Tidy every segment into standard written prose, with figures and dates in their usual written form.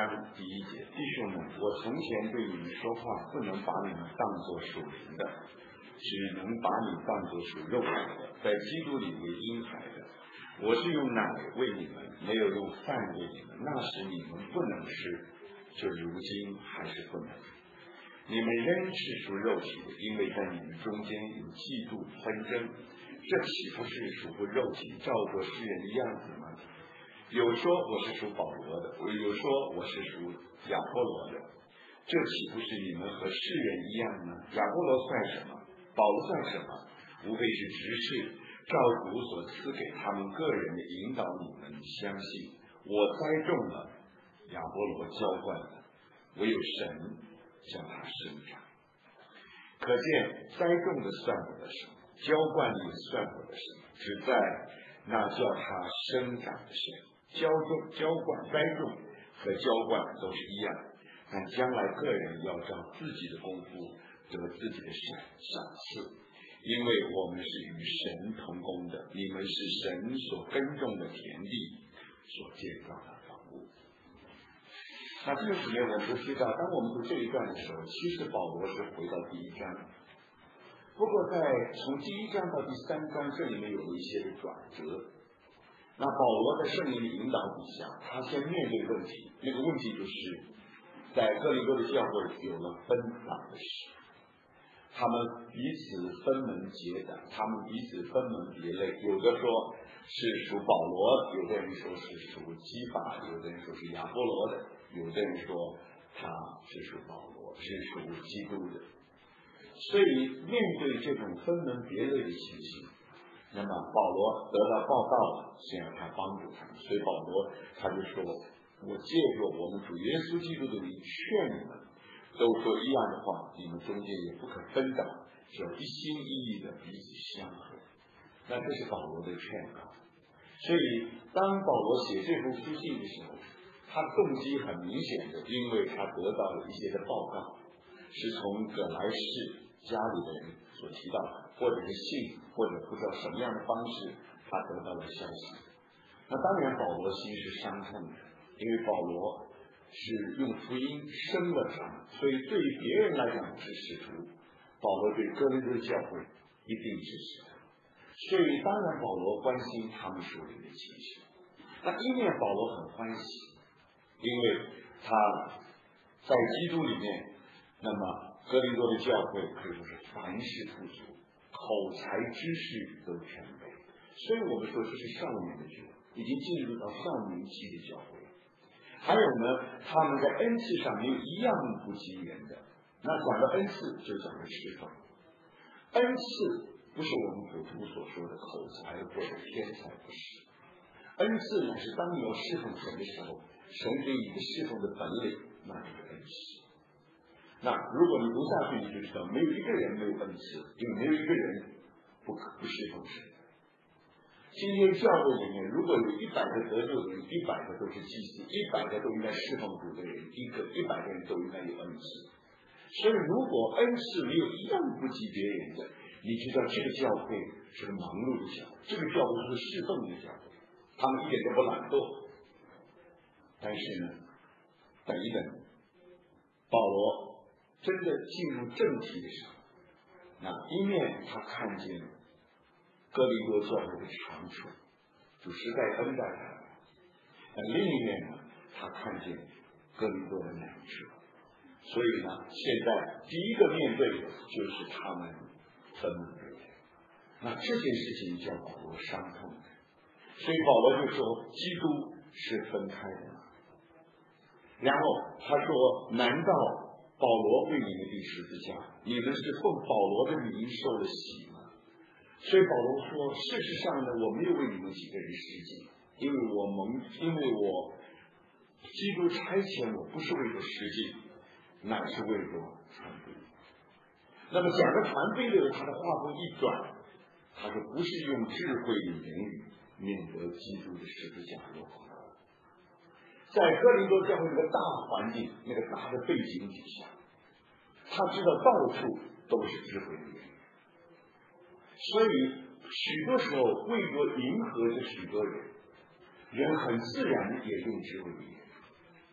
章第1节，弟兄们，我从前对你们说话，不能把你们当作属灵的，只能把你当作属肉体的，在基督里为婴孩的。我是用奶喂你们，没有用饭喂你们，那时你们不能吃，就如今还是不能。你们仍是属肉体的，因为在你们中间有嫉妒纷争，这岂不是属乎肉体，照着世人的样子吗？有说我是属保罗的，有说我是属亚波罗的，这岂不是你们和世人一样呢？亚波罗算什么？保罗算什么？无非是执事，照主所赐给他们个人的引导你们相信。我栽种了，亚波罗浇灌了，唯有神将它生长。可见栽种的算不得什么，浇灌的也算不得什么，只在那叫它生长的神。栽种和浇灌都是一样，但将来个人要照自己的功夫得自己的赏赐，因为我们是与神同工的，你们是神所耕种的田地，所建造的房屋。那这个里面我们都知道，当我们读这一段的时候，其实保罗是回到第1章，不过在从第1章到第3章，这里面有了一些的转折。那保罗在圣灵的引导底下，他先面对问题，那个问题就是在哥林多的教会有了分党的事，他们彼此分门结党，他们彼此分门别类，有的说是属保罗，有的人说是属基法，有的人说是亚波罗的，有的人说他是属保罗，是属基督的。所以面对这种分门别类的情形，那么保罗得到报告了，先让他帮助他们，所以保罗他就说，我借着我们主耶稣基督的名劝你们，都说一样的话，你们中间也不可分党，只要一心一意的彼此相合。那这是保罗的劝告。所以当保罗写这封书信的时候，他的动机很明显的，因为他得到了一些的报告，是从葛莱士家里的人所提到的，或者是信，或者不知道什么样的方式他得到了消息。那当然保罗心是伤痛的，因为保罗是用福音生了他们，所以对于别人来讲是使徒，保罗对哥林多教会一定是使徒，所以当然保罗关心他们属灵的情形。那一面保罗很欢喜，因为他在基督里面，那么哥林多的教会可以说是凡事富足，口才知识都全备，所以我们说这是少年的教会，已经进入到少年期的教会。还有呢，他们在恩赐上没有一样不及人的。那讲到恩赐，就讲到侍奉。恩赐不是我们普通所说的口才或者天才，不是。恩赐乃是当你要侍奉神的时候，神给你一个侍奉的本领，那就是恩赐。那如果你读下去，你就知道没有一个人没有恩赐，因为没有一个人不侍奉神。今天教会里面，如果有100个得救的人，100个都是祭司，100个都应该侍奉主的人，100个人都应该有恩赐。所以如果恩赐没有一样不及别人的，你知道这个教会是个忙碌的教会，这个教会是个侍奉的教会，他们一点都不懒惰。但是呢，等一等，保罗真的进入正题的时候，那一面他看见哥林多教会的长处，主实在恩待他；那另一面呢，他看见哥林多的难处。所以呢，现在第一个面对的就是他们分门别类。那这件事情叫保罗伤痛的，所以保罗就说基督是分开的嘛。然后他说，难道保罗为你们钉十字架，你们是奉保罗的名受了洗吗？所以保罗说，事实上呢，我没有为你们几个人施洗，因为我基督差遣我不是为了施洗，乃是为了传福音。那么讲到传福音的他的话锋一转，他说不是用智慧的言语，免得基督的十字架落空。在哥林多教会那个大环境、那个大的背景底下，他知道到处都是智慧的言语，所以许多时候为了迎合这许多人，人很自然也用智慧的言语。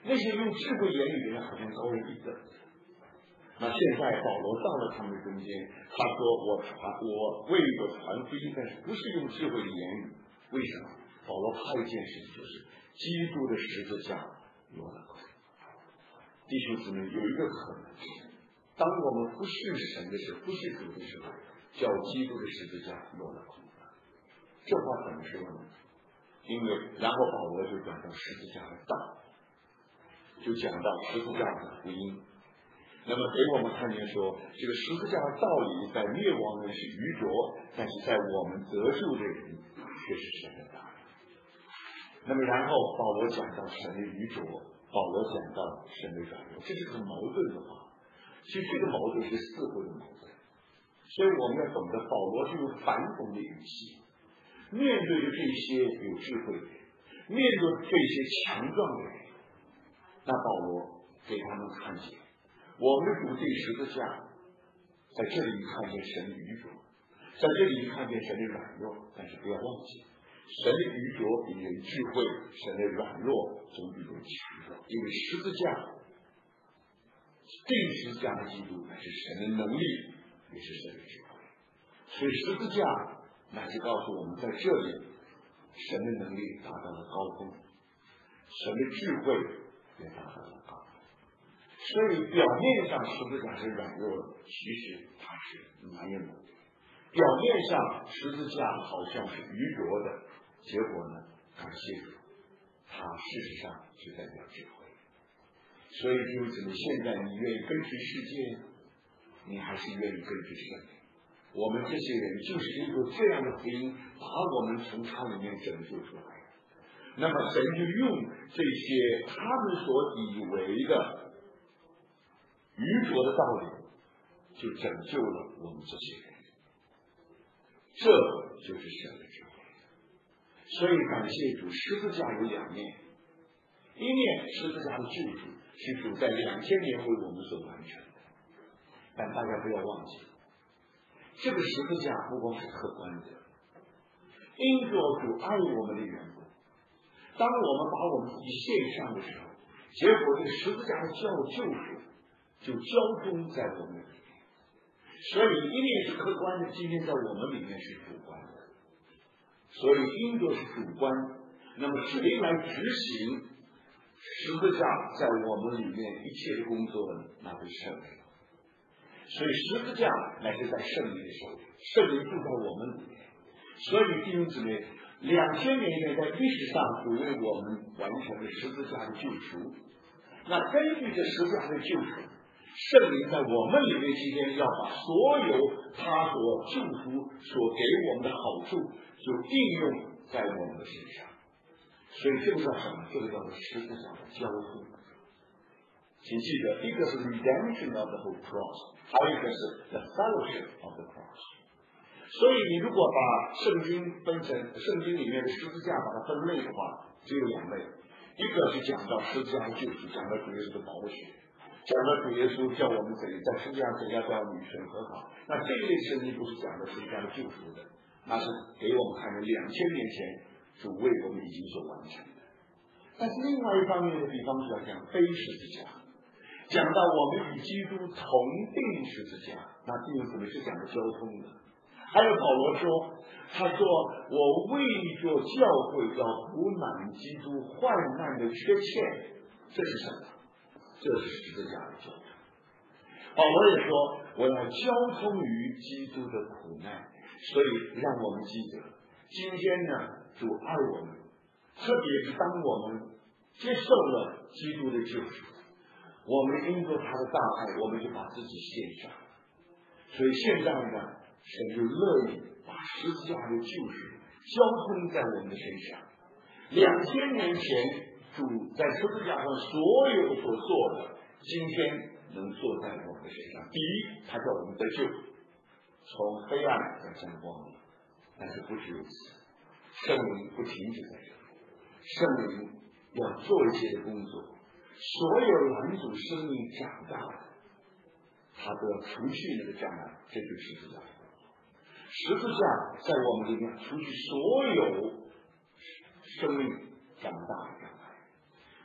那些用智慧言语的人好像高人一等。那现在保罗到了他们中间，他说我为我传福音，但是不是用智慧的言语？为什么？保罗怕一件事情，就是基督的十字架落了空。弟兄姊妹，有一个可能，当我们不是神的时候，不是主的时候，叫基督的十字架落了空了。这话可能是问题，因为然后保罗就讲到十字架的道，就讲到十字架的福音。那么给我们看见说，这个十字架的道理在灭亡人是愚拙，但是在我们得救的人却是神的道理。那么然后保罗讲到神的愚拙，保罗讲到神的软弱，这是很矛盾的话。其实这个矛盾是四会的矛盾，所以我们要懂得保罗是用反讽的语气，面对着这些有智慧的人，面对这些强壮的人，那保罗给他们看见我们的主这十字架，在这里看见神的愚拙，在这里看见神的软弱，但是不要忘记，神的愚拙比人智慧，神的软弱总比人强壮。因为十字架，这个十字架的基督乃是神的能力，也是神的智慧。所以十字架乃是告诉我们，在这里神的能力达到了高峰，神的智慧也达到了高峰。所以表面上十字架是软弱的，其实它是蛮有能力。表面上十字架好像是愚拙的，结果呢，感谢主，它事实上是代表智慧。所以弟兄姊妹，现在你愿意跟随世界，你还是愿意跟随圣灵？我们这些人就是因为这样的福音，把我们从它里面拯救出来。那么神就用这些他们所以为的愚拙的道理，就拯救了我们这些人。这就是神的智慧。所以感谢主，十字架有两面，一面十字架的救赎是主在2000年为我们所完成的，但大家不要忘记，这个十字架不光是客观的，因着主爱我们的缘故，当我们把我们自己献上的时候，结果这个十字架的救赎就交通在我们里面。所以一面是客观的，今天在我们里面是主观的。所以因着是主观，那么谁来执行十字架在我们里面一切的工作呢？那是圣灵。所以十字架乃是在圣灵的手里，圣灵住在我们里面。所以弟兄姊妹，2000年前在历史上主为我们完成了十字架的救赎。那根据这十字架的救赎，圣灵在我们里面期间要把所有他所救赎所给我们的好处就应用在我们的身上。所以这个叫什么？这个叫做十字架的交付。请记得，一个是 redemption of the whole cross， 还有一个是 the fellowship of the cross。所以你如果把圣经分成圣经里面的十字架把它分类的话，只有两类，一个是讲到十字架的救赎，讲到主耶稣的宝血，讲到主耶稣叫我们在十字架怎样要与神和好。那这一类圣经不是讲的十字架的救赎的，那是给我们看的2000年前主为我们已经所完成的。但是另外一方面的地方是要讲非十字架，讲到我们与基督同定十字架，那弟兄姊妹是讲的交通的。还有保罗说，他说我为着教会要补满基督患难的缺欠，这是什么？这是十字架的交通。保罗也说我要交通于基督的苦难。所以让我们记得，今天呢，主爱我们，特别是当我们接受了基督的救赎，我们因着他的大爱，我们就把自己献上。所以现在呢，神就乐意把十字架的救赎交通在我们的身上。2000年前主在十字架上所有所做的，今天能做在我们的身上。第一，他叫我们得救，从黑暗转向光明。但是不只如此，圣灵不停止在这里，圣灵要做一些的工作。所有拦阻生命长大的，他都要除去那个障碍，这就是十字架。十字架在我们里面除去所有生命长大的障碍。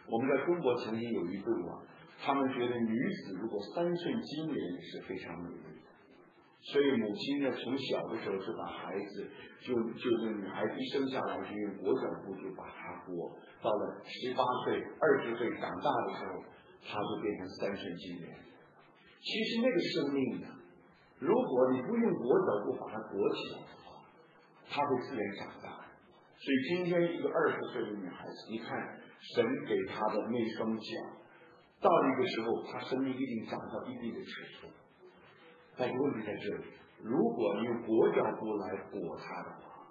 我们在中国曾经有一对他们觉得女子如果3岁经年是非常美丽的，所以母亲呢从小的时候就把孩子就是女孩子一生下来就用裹脚布就把她裹，到了18岁、20岁长大的时候，她就变成3岁经年。其实那个生命呢，如果你不用裹脚布把它裹起来的话，她会自然长大。所以今天一个20岁的女孩子，你看神给她的那双脚，到一个时候她生命一定长到一定的尺寸。但是问题在这里，如果你用裹脚布来裹她的话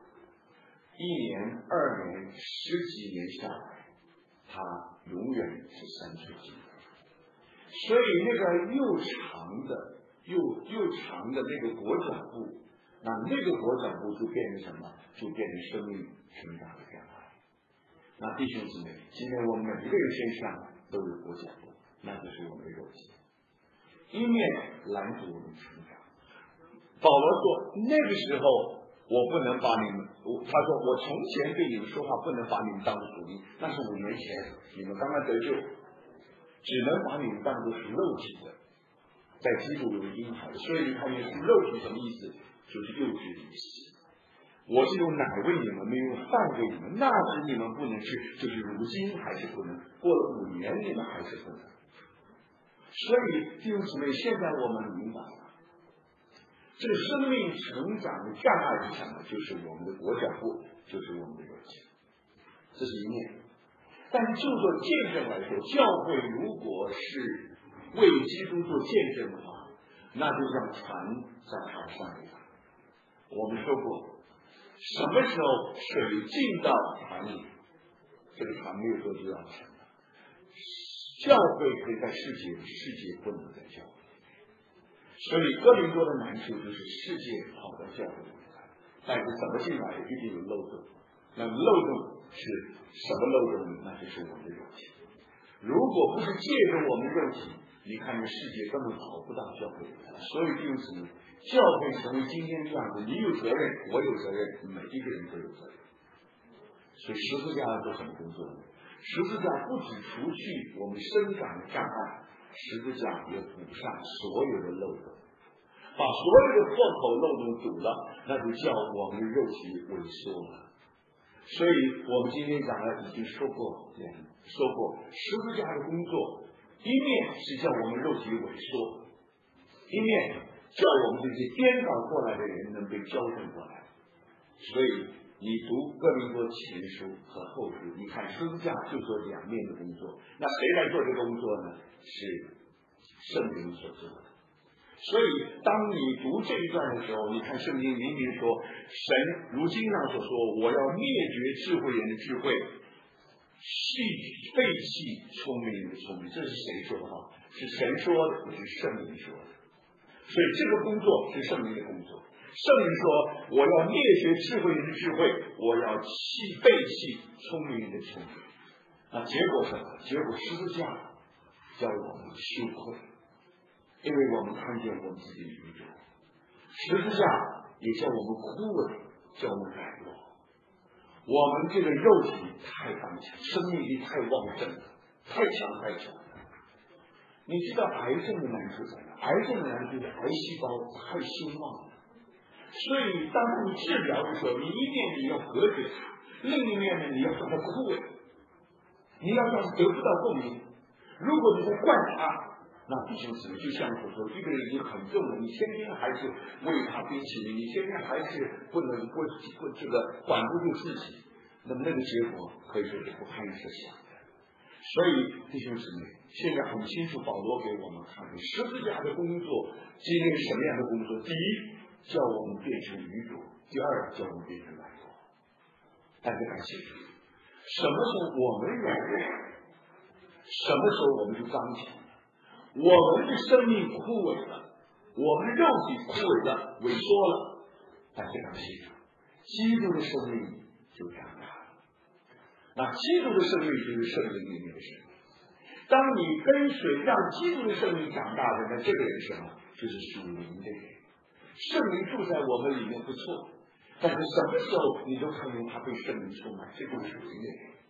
，1年、2年、10几年下来，她永远是3岁经年。所以那个又长的那个裹脚布，那个裹脚布就变成什么？就变成生命成长的障碍。那弟兄姊妹，今天我们每一个人身上都有裹脚布，那就是我们的肉体，一面拦阻我们成长。保罗说，那个时候我不能把你们，他说我从前对你们说话不能把你们当作属灵，那是5年前，你们刚刚得救，只能把你们当作是肉体的，在基督里的婴孩。所以你看见是肉体什么意思？就是幼稚的意思。我是用奶喂你们，没有饭喂你们，那时你们不能吃，就是如今还是不能，过了5年你们还是不能。所以弟兄姊妹，现在我们明白了，这个生命成长的障碍是什么？就是我们的裹脚布，就是我们的肉体，这是一面。但是就做见证来说，教会如果是为基督做见证的话，那就像船在海上一样。我们说过，什么时候水进到船里，这个船没有多久要沉了。教会可以在世界不能在教会。所以哥林多的难处就是世界跑到教会里来，但是怎么进来的一定有漏洞。那漏洞是什么漏洞呢？那就是我们的肉体。如果不是借着我们的肉体，你看这世界根本跑不到教会里来。所以弟兄姊妹，教会成为今天这样子，你有责任，我有责任，每一个人都有责任。所以十字架要做什么工作呢？十字架不只除去我们生长的障碍，十字架也补上所有的漏洞，把所有的破口漏洞堵了，那就叫我们的肉体萎缩了。所以我们今天讲了，已经说过十字架的工作，一面是叫我们肉体萎缩，一面叫我们这些颠倒过来的人能被矫正过来。所以你读哥林多前书和后书，你看十字架就做2面的工作，那谁来做这个工作呢？是圣灵所做的。所以当你读这一段的时候，你看圣经明明说，神如经上所说，我要灭绝智慧人的智慧，废弃聪明人的聪明。这是谁说的话？是神说的，不是圣灵说的。所以这个工作是圣灵的工作。圣灵说，我要灭绝智慧人的智慧，我要废弃聪明人的聪明。那结果什么？结果十字架叫我们羞愧，因为我们看见我们自己的愚拙。十字架也叫我们枯萎，叫我们软弱。我们这个肉体太刚强，生命力太旺盛了，太强了。你知道癌症的难处在哪？癌症的难处是癌细胞太兴旺了。所以当你治疗的时候，你一面你要隔绝它，另一面呢你要让它枯萎，你要让它得不到共鸣。如果你在惯它，那弟兄姊妹，就像我说，一个人已经很重了，你天天还是喂他冰淇淋，你天天还是不能这个管不住自己，那么那个结果可以说是不堪设想的。所以弟兄姊妹，现在很清楚，保罗给我们看十字架的工作经历什么样的工作？第一，叫我们变成愚拙；第二，叫我们变成软弱。大家看清楚，什么时候我们软弱，什么时候我们就刚强了。我们的生命枯萎了，我们的肉体枯萎了，萎缩了。大家看清楚，基督的生命就长大了。那基督的生命就是圣灵里面的生命。当你跟随让基督的生命长大的，那这个人是什么？就是属灵的人。圣灵住在我们里面不错，但是什么时候你都看见他被圣灵充满，这就是属灵的人。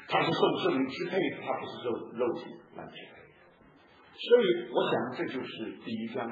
他是受圣灵支配的，他不是受肉体来支配。所以我想这就是第一章